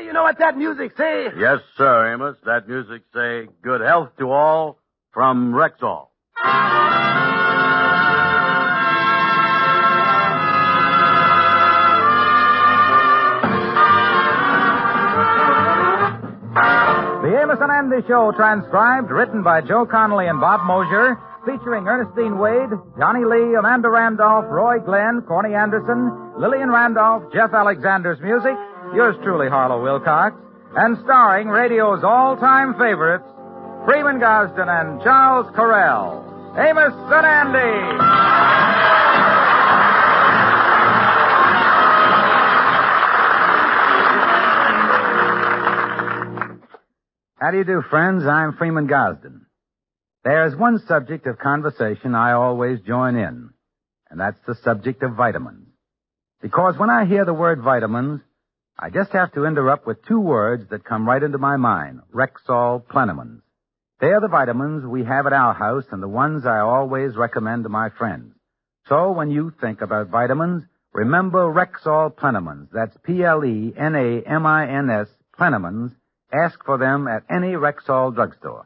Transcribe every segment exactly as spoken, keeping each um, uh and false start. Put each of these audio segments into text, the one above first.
Andy, you know what that music say? Yes, sir, Amos. That music say, good health to all from Rexall. The Amos and Andy Show, transcribed, written by Joe Connolly and Bob Mosier, featuring Ernestine Wade, Johnny Lee, Amanda Randolph, Roy Glenn, Corny Anderson, Lillian Randolph, Jeff Alexander's music, yours truly, Harlow Wilcox, and starring radio's all-time favorites, Freeman Gosden and Charles Correll. Amos and Andy! How do you do, friends? I'm Freeman Gosden. There's one subject of conversation I always join in, and that's the subject of vitamins. Because when I hear the word vitamins, I just have to interrupt with two words that come right into my mind, Rexall Plenamins. They're the vitamins we have at our house and the ones I always recommend to my friends. So when you think about vitamins, remember Rexall Plenamins. That's P L E N A M I N S, Plenamins. Ask for them at any Rexall drugstore.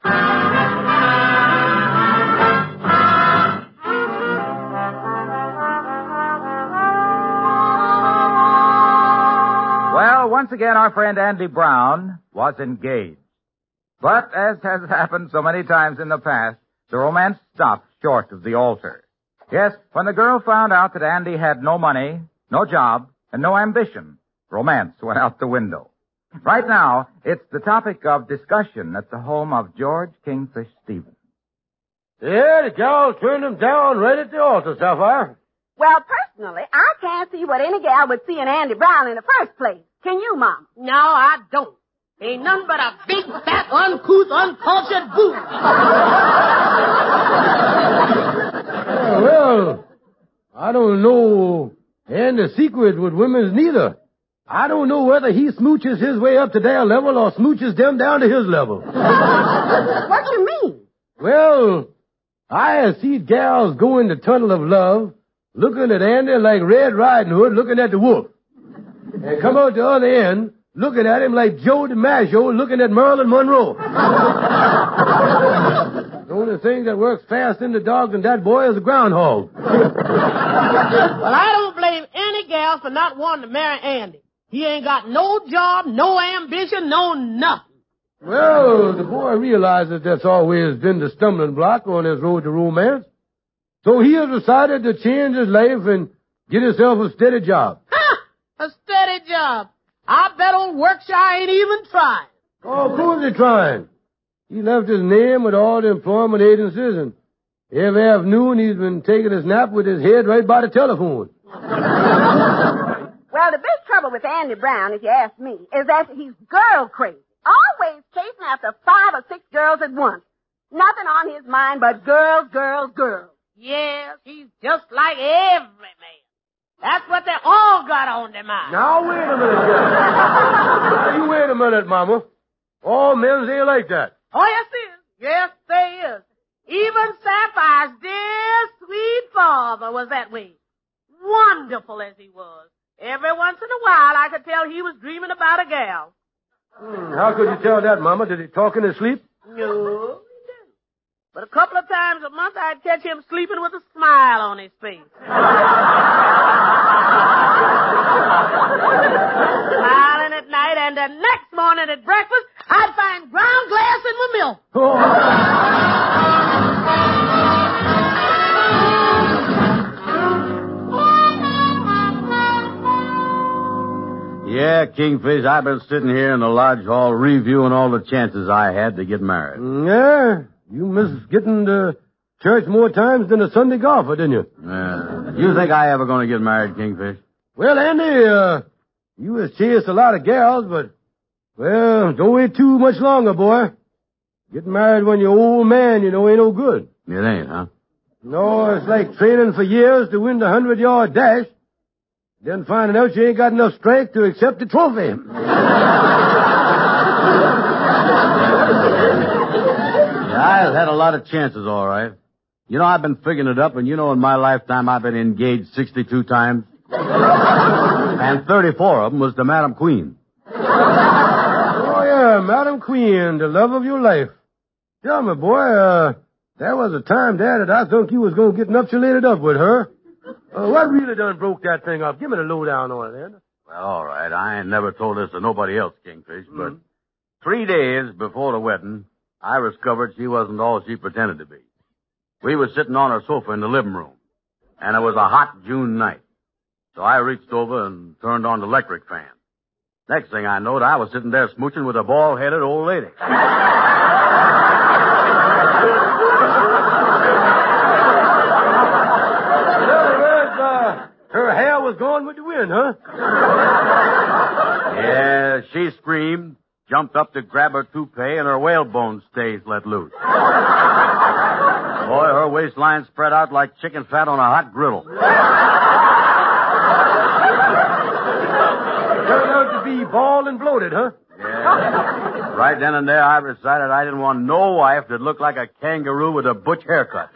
Well, once again, our friend Andy Brown was engaged. But, as has happened so many times in the past, the romance stopped short of the altar. Yes, when the girl found out that Andy had no money, no job, and no ambition, romance went out the window. Right now, it's the topic of discussion at the home of George Kingfish Stevens. Yeah, the gal turned him down right at the altar, Sapphire. Well, personally, I can't see what any gal would see in Andy Brown in the first place. Can you, Mom? No, I don't. Ain't nothing but a big, fat, uncouth, uncultured boob. Oh, well, I don't know and the secret with women's neither. I don't know whether he smooches his way up to their level or smooches them down to his level. What you mean? Well, I have seen gals go in the tunnel of love looking at Andy like Red Riding Hood looking at the wolf. And come out the other end looking at him like Joe DiMaggio looking at Marilyn Monroe. The only thing that works fast in the dog than that boy is a groundhog. Well, I don't blame any gal for not wanting to marry Andy. He ain't got no job, no ambition, no nothing. Well, the boy realizes that's always been the stumbling block on his road to romance. So he has decided to change his life and get himself a steady job. Ha! A steady job. I bet old Workshire ain't even trying. Oh, of course he's trying. He left his name with all the employment agencies, and every afternoon he's been taking his nap with his head right by the telephone. Well, the big trouble with Andy Brown, if you ask me, is that he's girl crazy. Always chasing after five or six girls at once. Nothing on his mind but girls, girls, girls. Yes, he's just like every man. That's what they all got on their mind. Now, wait a minute, Now, you wait a minute, Mama. All men ain't like that. Oh, yes, they is. Yes, they is. Even Sapphire's dear, sweet father was that way. Wonderful as he was. Every once in a while, I could tell he was dreaming about a gal. Hmm, how could you tell that, Mama? Did he talk in his sleep? No, he didn't. But a couple of times a month, I'd catch him sleeping with a smile on his face. Smiling at night, and the next morning at breakfast, I'd find ground glass in my milk. Oh. Yeah, Kingfish, I've been sitting here in the lodge hall reviewing all the chances I had to get married. Yeah, you missed getting to church more times than a Sunday golfer, didn't you? Yeah. You think I ever going to get married, Kingfish? Well, Andy, uh, you has chased a lot of gals, but, well, don't wait too much longer, boy. Getting married when you're old man, you know, ain't no good. It ain't, huh? No, it's like training for years to win the hundred-yard dash, then finding out you ain't got enough strength to accept the trophy. Yeah, I've had a lot of chances, all right. You know, I've been figuring it up, and you know in my lifetime I've been engaged sixty-two times. And thirty-four of them was to Madam Queen. Oh, yeah, Madam Queen, the love of your life. Tell me, boy, uh, there was a time, Dad, that I thought you was going to get nuptialated up with her. Uh, what really done broke that thing up? Give me the lowdown on it, then. Well, all right. I ain't never told this to nobody else, Kingfish, Mm-hmm. but three days before the wedding, I discovered she wasn't all she pretended to be. We was sitting on her sofa in the living room, and it was a hot June night. So I reached over and turned on the electric fan. Next thing I knowed, I was sitting there smooching with a bald-headed old lady. Her hair was gone with the wind, huh? Yeah, she screamed, jumped up to grab her toupee, and her whalebone stays let loose. Boy, her waistline spread out like chicken fat on a hot griddle. Turned out to be bald and bloated, huh? Yeah. Right then and there, I decided I didn't want no wife that looked like a kangaroo with a butch haircut.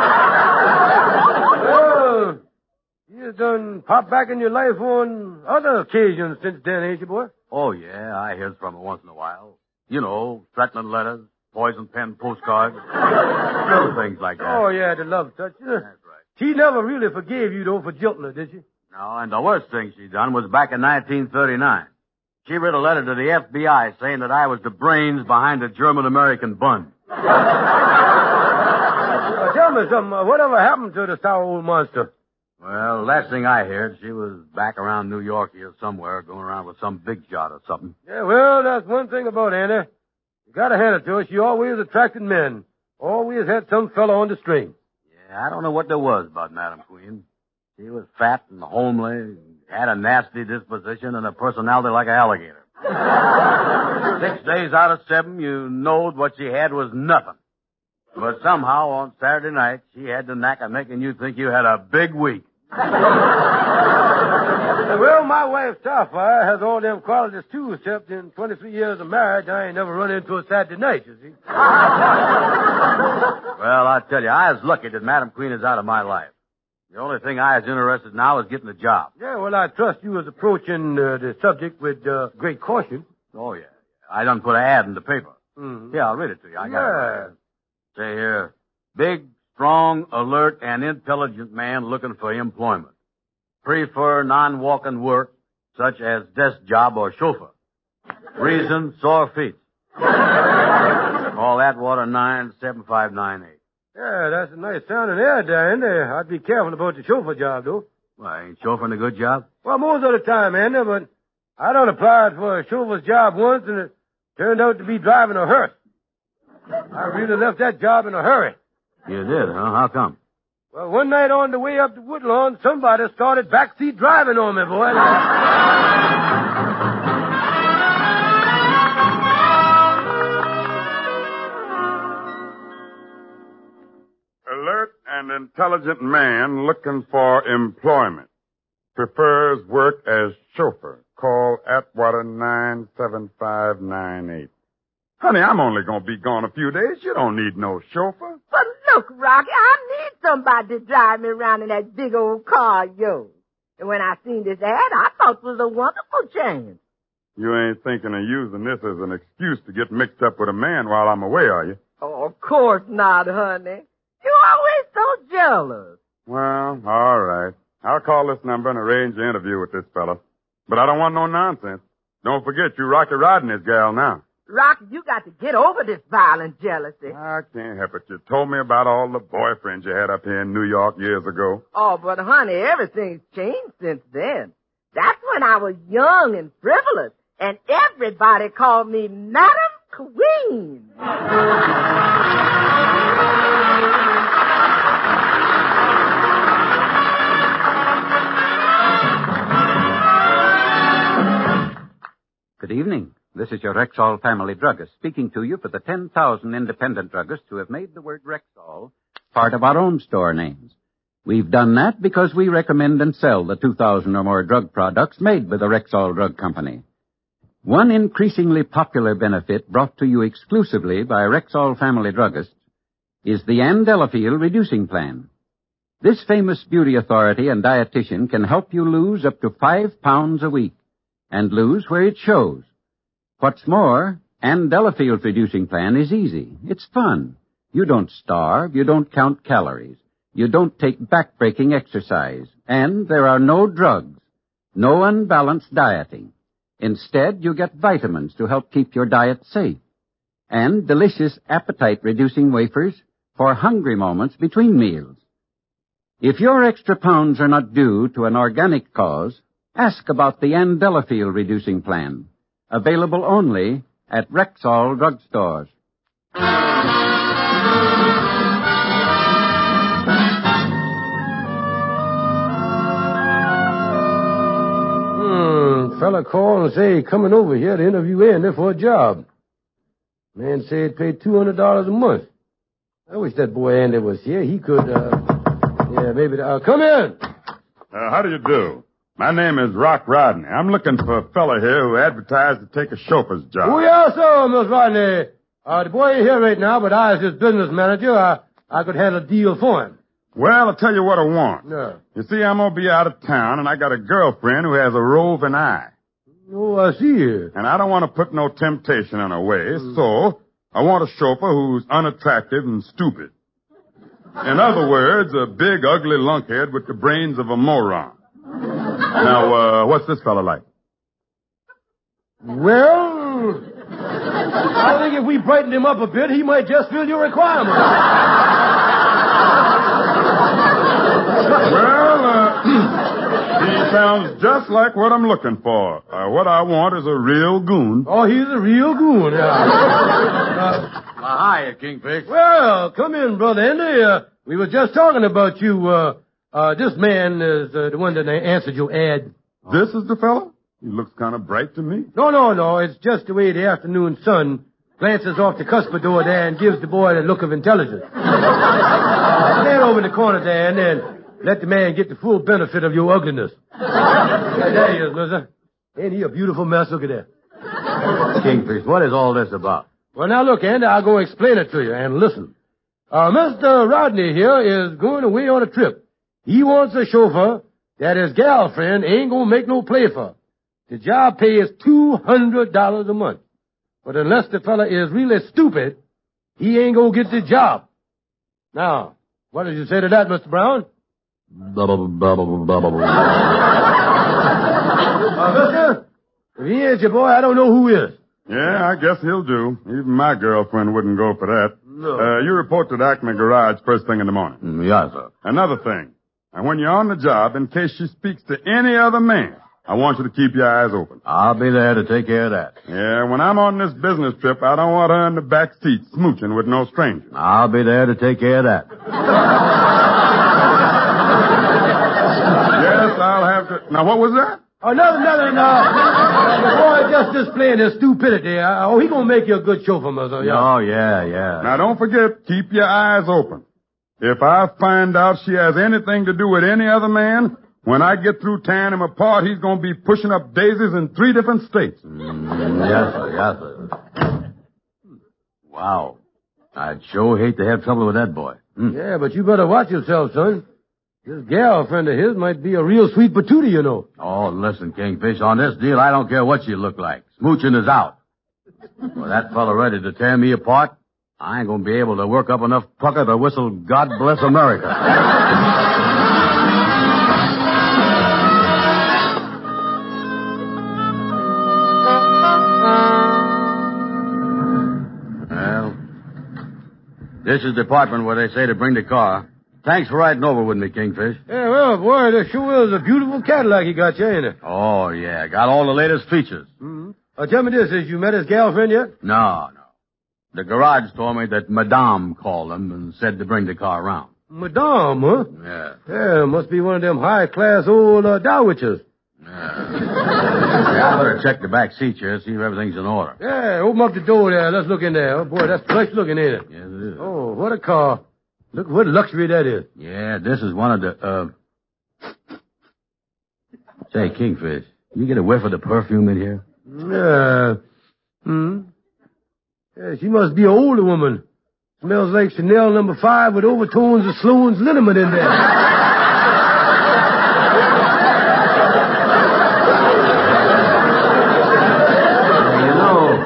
Oh, you done popped back in your life on other occasions since then, ain't you, boy? Oh, yeah, I hears from her once in a while. You know, threatening letters, poison pen postcards, little things like that. Oh, yeah, the love touch. Uh, That's right. She never really forgave you, though, for jilting her, did she? No, and the worst thing she done was back in nineteen thirty-nine. She wrote a letter to the F B I saying that I was the brains behind the German-American bun. Uh, tell me something. Uh, whatever happened to the sour old monster? Well, last thing I heard, she was back around New York here somewhere, going around with some big shot or something. Yeah, well, that's one thing about Anna. You gotta hand it to her. She always attracted men. Always had some fellow on the string. Yeah, I don't know what there was about Madam Queen. She was fat and homely, had a nasty disposition and a personality like an alligator. Six days out of seven, you knowed what she had was nothing. But somehow on Saturday night, she had the knack of making you think you had a big week. Well, my wife, Starfire, has all them qualities, too, except in twenty-three years of marriage, I ain't never run into a Saturday night, you see. Well, I tell you, I was lucky that Madam Queen is out of my life. The only thing I is interested in now is getting a job. Yeah, well, I trust you was approaching uh, the subject with uh, great caution. Oh, yeah. I done put an ad in the paper. Mm-hmm. Yeah, I'll read it to you. I got Yeah. it right here. Say here, big, strong, alert, and intelligent man looking for employment. Prefer non-walking work, such as desk job or chauffeur. Reason, sore feet. Call Atwater nine seven five nine eight. Yeah, that's a nice sounding ad there, ain't there? I'd be careful about the chauffeur job, though. Well, ain't chauffeuring a good job? Well, most of the time, ain't there? But I done applied for a chauffeur's job once, and it turned out to be driving a hearse. I really left that job in a hurry. You did, huh? How come? Well, one night on the way up to Woodlawn, somebody started backseat driving on me, boy. Alert and intelligent man looking for employment. Prefers work as chauffeur. Call Atwater nine seven five nine eight. Honey, I'm only going to be gone a few days. You don't need no chauffeur. But look, Rocky, I need somebody to drive me around in that big old car of yours. And when I seen this ad, I thought it was a wonderful chance. You ain't thinking of using this as an excuse to get mixed up with a man while I'm away, are you? Oh, of course not, honey. You're always so jealous. Well, all right. I'll call this number and arrange an interview with this fella. But I don't want no nonsense. Don't forget, you Rocky riding this gal now. Rocky, you got to get over this violent jealousy. I can't help it. You told me about all the boyfriends you had up here in New York years ago. Oh, but honey, everything's changed since then. That's when I was young and frivolous, and everybody called me Madam Queen. Good evening. This is your Rexall family druggist speaking to you for the ten thousand independent druggists who have made the word Rexall part of our own store names. We've done that because we recommend and sell the two thousand or more drug products made by the Rexall Drug Company. One increasingly popular benefit brought to you exclusively by Rexall family druggists is the Ann Delafield Reducing Plan. This famous beauty authority and dietitian can help you lose up to five pounds a week and lose where it shows, What's more, Ann Delafield's reducing plan is easy. It's fun. You don't starve. You don't count calories. You don't take back-breaking exercise. And there are no drugs. No unbalanced dieting. Instead, you get vitamins to help keep your diet safe. And delicious appetite-reducing wafers for hungry moments between meals. If your extra pounds are not due to an organic cause, ask about the Ann Delafield reducing plan. Available only at Rexall drugstores. Hmm, fella called and say he coming over here to interview Andy for a job. Man said paid two hundred dollars a month. I wish that boy Andy was here. He could, uh, yeah, maybe, uh, come in. Uh, how do you do? My name is Rock Rodney. I'm looking for a fella here who advertised to take a chauffeur's job. Oh, yes, sir, Miss Rodney. Uh, the boy ain't here right now, but I, as his business manager, I, I could handle a deal for him. Well, I'll tell you what I want. Yeah. You see, I'm going to be out of town, and I got a girlfriend who has a roving eye. Oh, I see you. And I don't want to put no temptation in her way, mm. so I want a chauffeur who's unattractive and stupid. In other words, a big, ugly lunkhead with the brains of a moron. Now, uh, what's this fella like? Well, I think if we brightened him up a bit, he might just fill your requirements. Well, uh, he sounds just like what I'm looking for. Uh, what I want is a real goon. Oh, he's a real goon, yeah. uh, uh, hiya, Kingfish. Well, come in, Brother Andy. Uh, we were just talking about you, uh, Uh, this man is uh, the one that answered your ad. This is the fellow? He looks kind of bright to me. No, no, no. It's just the way the afternoon sun glances off the cuspidor there and gives the boy the look of intelligence. Stand over in the corner there and then let the man get the full benefit of your ugliness. Yeah, there he is, mister. Ain't he a beautiful mess? Look at that. Kingfish, what is all this about? Well, now, look, Andy, I'll go explain it to you. And listen. Uh, Mister Rodney here is going away on a trip. He wants a chauffeur that his gal friend ain't gonna make no play for. The job pays two hundred dollars a month. But unless the fella is really stupid, he ain't gonna get the job. Now, what did you say to that, Mister Brown? Bubble, bubble, bubble. uh, mister, if he ain't your boy, I don't know who is. Yeah, I guess he'll do. Even my girlfriend wouldn't go for that. No. Uh, you report to the Acme Garage first thing in the morning. Mm, yes, sir. Another thing. And when you're on the job, in case she speaks to any other man, I want you to keep your eyes open. I'll be there to take care of that. Yeah, when I'm on this business trip, I don't want her in the back seat smooching with no stranger. I'll be there to take care of that. Yes, I'll have to... Now, what was that? Oh, nothing, nothing. Uh, the boy just displaying his stupidity. Uh, oh, he gonna make you a good chauffeur, mister. Yeah. Oh, yeah, yeah. Now, don't forget, keep your eyes open. If I find out she has anything to do with any other man, when I get through tearing him apart, he's going to be pushing up daisies in three different states. Mm, yes, sir, yes, sir. Wow. I'd sure hate to have trouble with that boy. Mm. Yeah, but you better watch yourself, son. This gal friend of his might be a real sweet patootie, you know. Oh, listen, Kingfish, on this deal, I don't care what you look like. Smooching is out. Well, that fella ready to tear me apart, I ain't gonna be able to work up enough pucker to whistle God Bless America. Well, this is the department where they say to bring the car. Thanks for riding over with me, Kingfish. Yeah, well, boy, this sure is a beautiful Cadillac you got you, ain't it? Oh, yeah. Got all the latest features. Mm-hmm. Uh, tell me this, has you met his gal friend yet? No, no. The garage told me that Madame called them and said to bring the car around. Madame, huh? Yeah. Yeah, must be one of them high-class old uh, dowitchers. Yeah. Yeah, I better check the back seat here, see if everything's in order. Yeah, open up the door there. Let's look in there. Oh, boy, that's plush looking, ain't it? Yes, it is. Oh, what a car. Look what luxury that is. Yeah, this is one of the, uh... Say, Kingfish, you get a whiff of the perfume in here? Yeah. Hmm? Yeah, she must be an older woman. Smells like Chanel number five with overtones of Sloan's liniment in there. You know,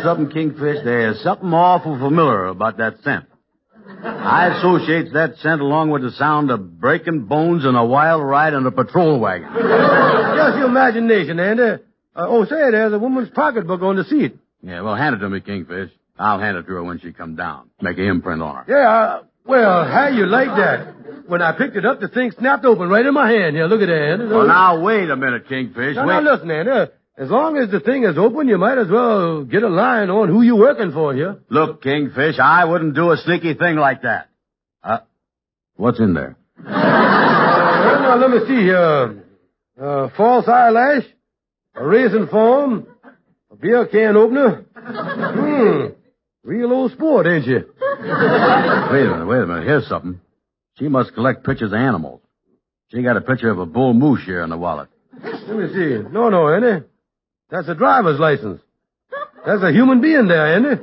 something, Kingfish? There's something awful familiar about that scent. I associate that scent along with the sound of breaking bones and a wild ride in a patrol wagon. Just your imagination, Andy. Uh, oh, say, there's a woman's pocketbook on the seat. Yeah, well, hand it to me, Kingfish. I'll hand it to her when she comes down. Make an imprint on her. Yeah, uh, well, how you like that? When I picked it up, the thing snapped open right in my hand. Here, look at that, Andy. Well, now, wait a minute, Kingfish. Now, wait. now, listen, Andy. Uh, as long as the thing is open, you might as well get a line on who you're working for here. Look, Kingfish, I wouldn't do a sneaky thing like that. Uh, what's in there? uh, well, now, let me see here. Uh, false eyelash, a raisin form, a beer can opener. Hmm. Real old sport, ain't you? Wait a minute, wait a minute. Here's something. She must collect pictures of animals. She got a picture of a bull moose here in the wallet. Let me see. No, no, Andy. That's a driver's license. That's a human being there, Andy.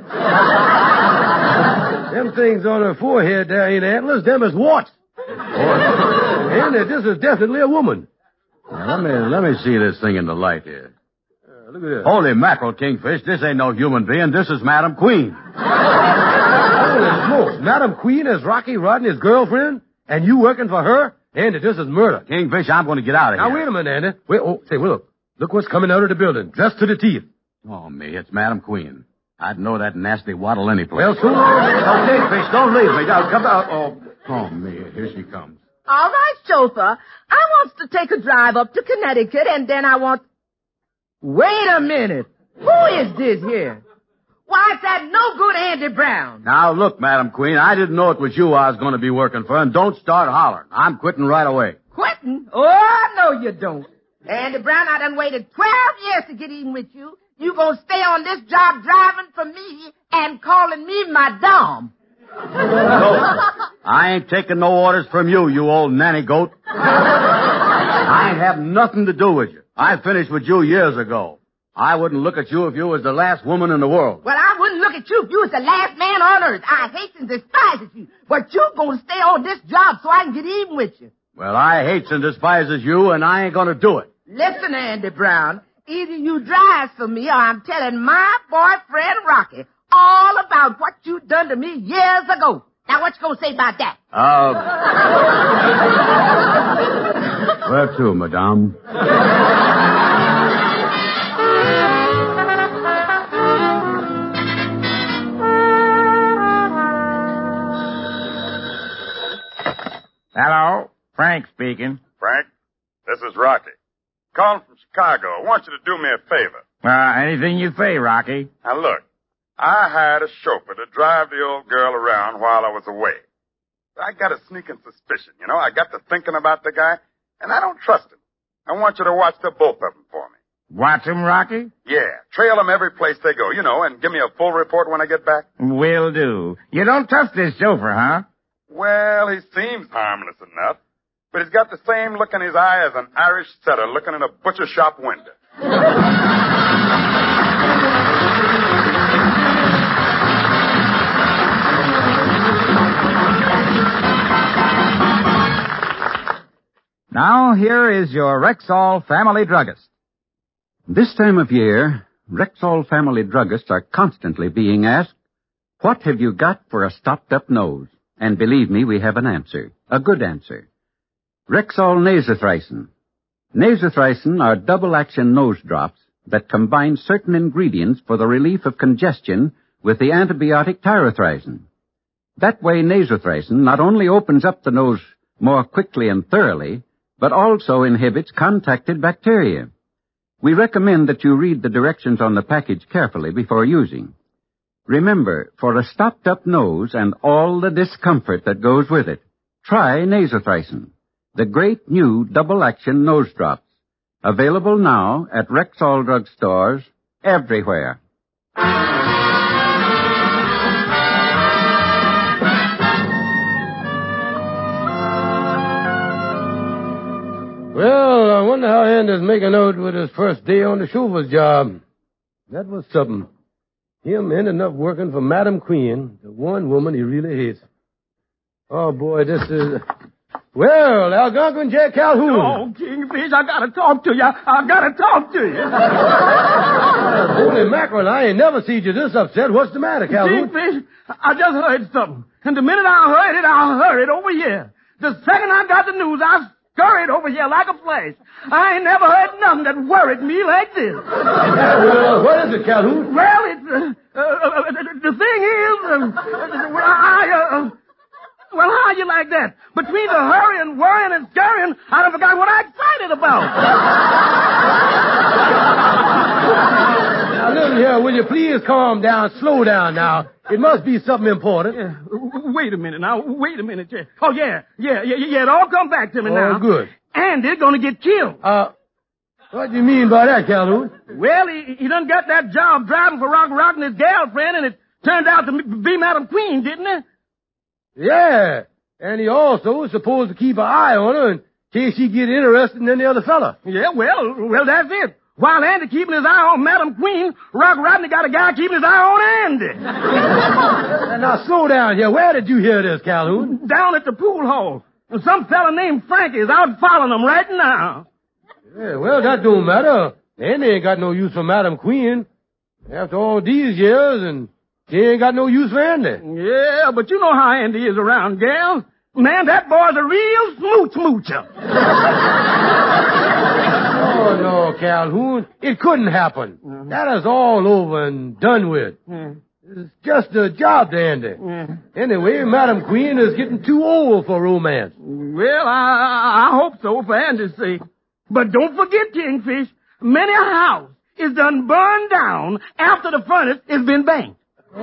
Them things on her forehead there ain't antlers. Them is warts. Andy, this is definitely a woman. Now, let me let me see this thing in the light here. Uh, look at this. Holy mackerel, Kingfish. This ain't no human being. This is Madam Queen. Holy smokes. Madam Queen is Rocky Rodney's girlfriend, and you working for her? Andy, this is murder. Kingfish, I'm going to get out of Now, here. wait a minute, Andy. Wait, oh, say, well, look. Look what's coming out of the building, dressed to the teeth. Oh, me, it's Madam Queen. I'd know that nasty waddle any place. Well, so long. Oh, Kingfish, don't leave me. Now, come out. Oh, oh, me, here she comes. All right, chauffeur. I wants to take a drive up to Connecticut, and then I want... Wait a minute. Who is this here? Why, it's that no good Andy Brown. Now, look, Madam Queen, I didn't know it was you I was going to be working for, and don't start hollering. I'm quitting right away. Quitting? Oh, no, you don't. Andy Brown, I done waited twelve years to get even with you. You gonna stay on this job driving for me and calling me madame. No, I ain't taking no orders from you, you old nanny goat. I ain't have nothing to do with you. I finished with you years ago. I wouldn't look at you if you was the last woman in the world. Well, I wouldn't look at you if you was the last man on earth. I hate and despise you. But you gonna stay on this job so I can get even with you. Well, I hates and despises you, and I ain't gonna do it. Listen, Andy Brown, either you drive for me or I'm telling my boyfriend Rocky all about what you done to me years ago. Now, what you gonna say about that? Uh, where to, madame? Hello, Frank speaking. Frank, this is Rocky. Calling from Chicago. I want you to do me a favor. Uh, anything you say, Rocky. Now, look, I hired a chauffeur to drive the old girl around while I was away. I got a sneaking suspicion, you know. I got to thinking about the guy, and I don't trust him. I want you to watch the both of them for me. Watch 'em, Rocky? Yeah, trail them every place they go, you know, and give me a full report when I get back. Will do. You don't trust this chauffeur, huh? Well, he seems harmless enough, but he's got the same look in his eye as an Irish setter looking in a butcher shop window. Now, here is your Rexall Family Druggist. This time of year, Rexall Family Druggists are constantly being asked, what have you got for a stopped-up nose? And believe me, we have an answer, a good answer. Rexall Nasothricin. Nasothricin are double-action nose drops that combine certain ingredients for the relief of congestion with the antibiotic tyrothricin. That way, Nasothricin not only opens up the nose more quickly and thoroughly, but also inhibits contacted bacteria. We recommend that you read the directions on the package carefully before using. Remember, for a stopped-up nose and all the discomfort that goes with it, try Nasothricin, the great new double-action nose drops, available now at Rexall drug stores everywhere. Well, I wonder how Andy's making out with his first day on the chauffeur's job. That was something. Him ending up working for Madam Queen, the one woman he really hates. Oh, boy, this is... Well, Algonquin Jack Calhoun. Oh, Kingfish, Kingfish, I gotta talk to you. I, I gotta talk to you. Holy mackerel, I ain't never seen you this upset. What's the matter, Calhoun? Kingfish, I just heard something. And the minute I heard it, I heard it over here. The second I got the news, I scurried over here like a flash. I ain't never heard nothing that worried me like this. Well, what is it, Calhoun? Well, it's, uh, uh, uh, the thing is, uh, uh, well, I, uh, well, how you like that? Between the hurrying, worrying, and scurrying, I done forgot what I'm excited about. Now, listen here, will you please calm down, slow down now. It must be something important. Yeah. Wait a minute now. Wait a minute. Yeah. Oh, yeah. Yeah, yeah, yeah. It all come back to me Oh, now. good. And they're going to get killed. Uh, what do you mean by that, Calhoun? Well, he, he done got that job driving for Rock Rock and his girlfriend, and it turned out to be Madam Queen, didn't it? Yeah. And he also was supposed to keep an eye on her in case she get interested in any other fella. Yeah, well, well, that's it. While Andy keeping his eye on Madam Queen, Rock Rodney got a guy keeping his eye on Andy. Now, slow down here. Where did you hear this, Calhoun? Down at the pool hall. And some fella named Frankie is out following them right now. Yeah, well, that don't matter. Andy ain't got no use for Madam Queen. After all these years, and she ain't got no use for Andy. Yeah, but you know how Andy is around gals. Man, that boy's a real smooch moocher. Oh, no, Calhoun. It couldn't happen. Mm-hmm. That is all over and done with. Mm. It's just a job to Andy. Mm. Anyway, Madam Queen is getting too old for romance. Well, I, I hope so, for Andy's sake. But don't forget, Kingfish, many a house is done burned down after the furnace has been banked.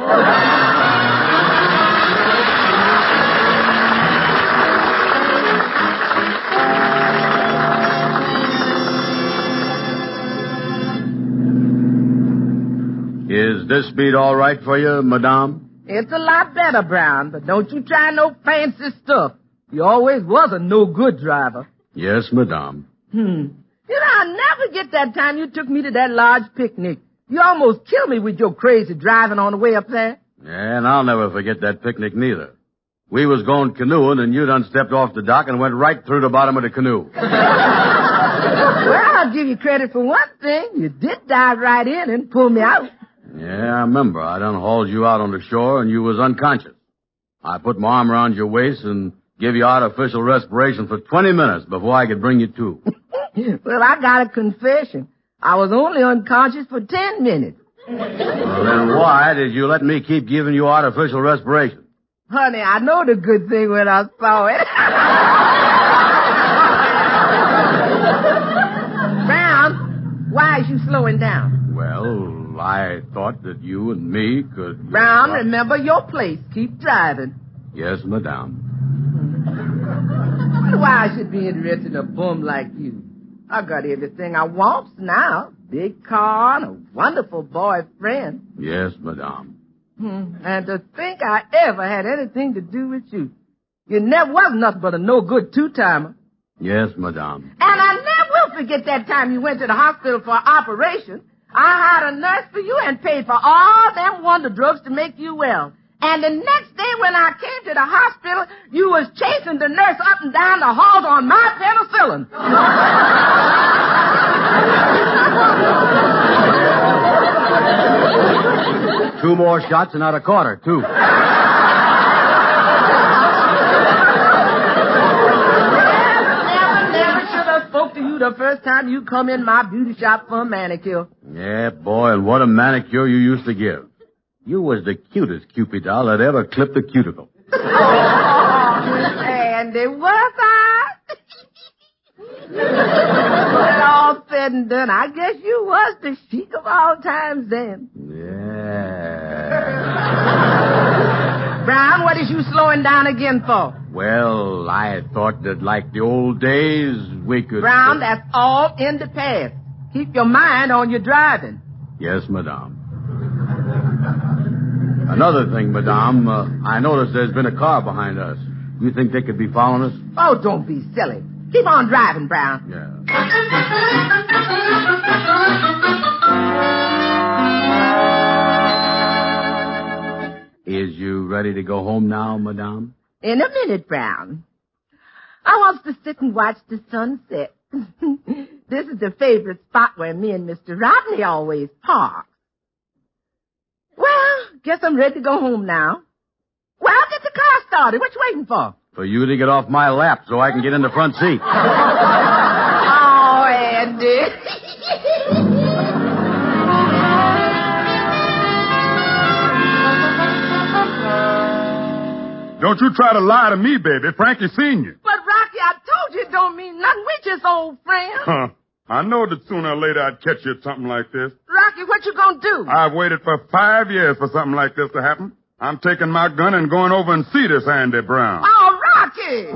Is this beat all right for you, madame? It's a lot better, Brown, but don't you try no fancy stuff. You always was a no-good driver. Yes, madame. Hmm. You know, I'll never get that time you took me to that large picnic. You almost killed me with your crazy driving on the way up there. Yeah, and I'll never forget that picnic neither. We was going canoeing, and you done stepped off the dock and went right through the bottom of the canoe. Well, I'll give you credit for one thing. You did dive right in and pull me out. Yeah, I remember. I done hauled you out on the shore, and you was unconscious. I put my arm around your waist and give you artificial respiration for twenty minutes before I could bring you to. Well, I got a confession. I was only unconscious for ten minutes. Well, then why did you let me keep giving you artificial respiration? Honey, I know the good thing when I saw it. Brown, why is you slowing down? Well, I thought that you and me could... Brown, remember your place. Keep driving. Yes, madame. I wonder why I should be interested in a bum like you. I got everything I want now. Big car and a wonderful boyfriend. Yes, madame. Hmm. And to think I ever had anything to do with you. You never was nothing but a no-good two-timer. Yes, madame. And I never will forget that time you went to the hospital for an operation. I hired a nurse for you and paid for all them wonder drugs to make you well. And the next day when I came to the hospital, you was chasing the nurse up and down the halls on my penicillin. Two more shots and I'd have caught her, too. Never, never should have spoke to you the first time you come in my beauty shop for a manicure. Yeah, boy, and what a manicure you used to give. You was the cutest Cupid doll that ever clipped a cuticle. And it was I. When all said and done, I guess you was the chic of all times then. Yeah. Brown, what is you slowing down again for? Well, I thought that like the old days, we could... Brown, that's all in the past. Keep your mind on your driving. Yes, madame. Another thing, madame, uh, I noticed there's been a car behind us. You think they could be following us? Oh, don't be silly. Keep on driving, Brown. Yeah. Is you ready to go home now, madame? In a minute, Brown. I want to sit and watch the sunset. This is the favorite spot where me and Mister Rodney always park. Well, guess I'm ready to go home now. Well, get the car started. What you waiting for? For you to get off my lap so I can get in the front seat. Oh, Andy. Don't you try to lie to me, baby. Frankie seen you. But, Rocky, I told you it don't mean nothing. We just old friends. Huh. I know that sooner or later I'd catch you at something like this. Rocky, what you gonna do? I've waited for five years for something like this to happen. I'm taking my gun and going over and see this Andy Brown. Oh, Rocky!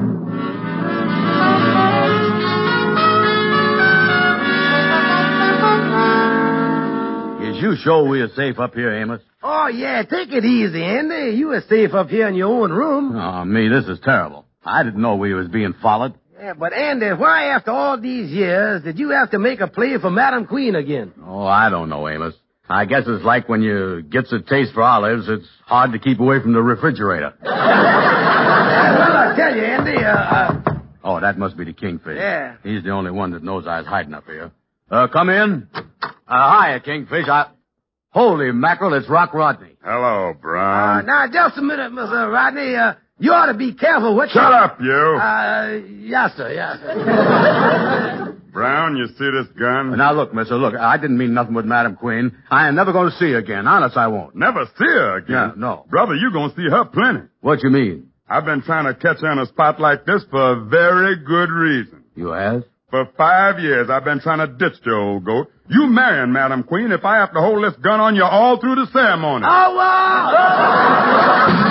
Is you sure we are safe up here, Amos? Oh, yeah, take it easy, Andy. You are safe up here in your own room. Oh, me, this is terrible. I didn't know we was being followed. Yeah, but Andy, why after all these years did you have to make a play for Madam Queen again? Oh, I don't know, Amos. I guess it's like when you gets a taste for olives, it's hard to keep away from the refrigerator. Well, I tell you, Andy, uh, uh... Oh, that must be the Kingfish. Yeah. He's the only one that knows I was hiding up here. Uh, come in. Uh, hiya, Kingfish. I... Holy mackerel, it's Rock Rodney. Hello, Uh, Brown. now, just a minute, Mister Rodney. Uh, you ought to be careful what Shut you... up, you. Uh, yes, sir, yes, sir. Brown, you see this gun? Now, look, mister, look, I didn't mean nothing with Madam Queen. I ain't never going to see her again. Honest, I won't. Never see her again. Yeah, no. Brother, you gonna see her plenty. What you mean? I've been trying to catch her in a spot like this for a very good reason. You have? For five years, I've been trying to ditch the old goat. You marrying Madam Queen if I have to hold this gun on you all through the ceremony. Oh, wow!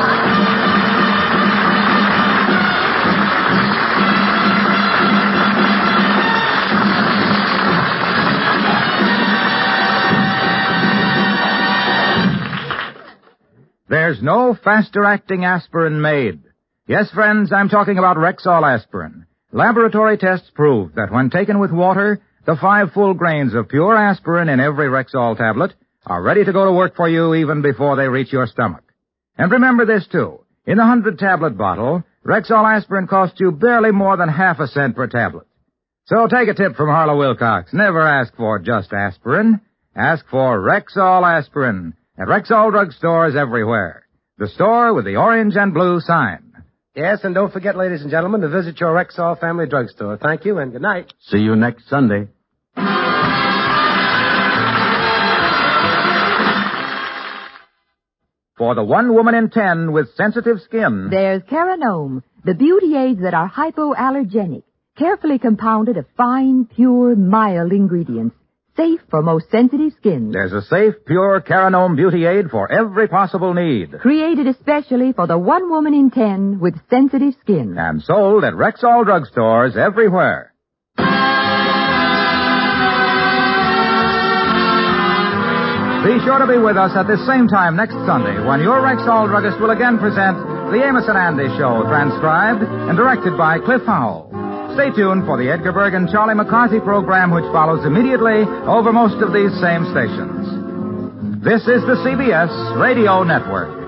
There's no faster-acting aspirin made. Yes, friends, I'm talking about Rexall aspirin. Laboratory tests prove that when taken with water, the five full grains of pure aspirin in every Rexall tablet are ready to go to work for you even before they reach your stomach. And remember this, too. In the hundred-tablet bottle, Rexall aspirin costs you barely more than half a cent per tablet. So take a tip from Harlow Wilcox. Never ask for just aspirin. Ask for Rexall aspirin at Rexall drugstores everywhere. The store with the orange and blue sign. Yes, and don't forget, ladies and gentlemen, to visit your Rexall family drugstore. Thank you, and good night. See you next Sunday. For the one woman in ten with sensitive skin, There's Caranome, the beauty aids that are hypoallergenic, carefully compounded of fine, pure, mild ingredients, safe for most sensitive skins. there's a safe, pure Caranome beauty aid for every possible need. Created especially for the one woman in ten with sensitive skin. And sold at Rexall drugstores everywhere. Be sure to be with us at this same time next Sunday when your Rexall druggist will again present The Amos and Andy Show, transcribed and directed by Cliff Howell. Stay tuned for the Edgar Berg and Charlie McCarthy program, which follows immediately over most of these same stations. This is the C B S Radio Network.